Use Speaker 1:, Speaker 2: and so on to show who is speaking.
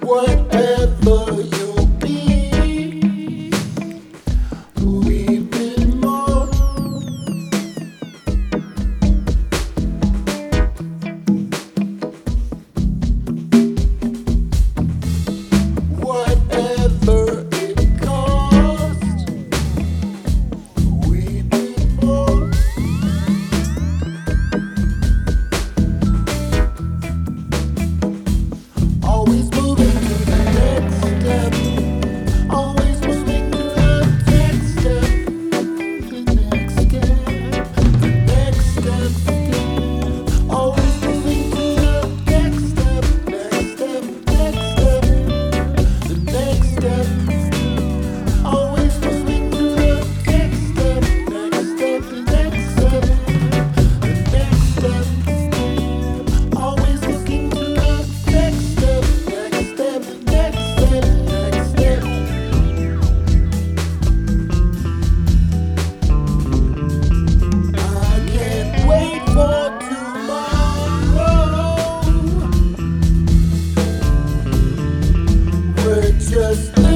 Speaker 1: Whatever you'll be, we've been more. Whatever it costs, we've been more. Always moving to the next step. Always moving to the next step. The next step. The next step. Always moving to the next step. Next step. Next step. The next step. Always moving to the next step. Next step. The next step. The next step. Always looking to the next step. Next step. Next step. Next step. I can't wait for tomorrow. We're just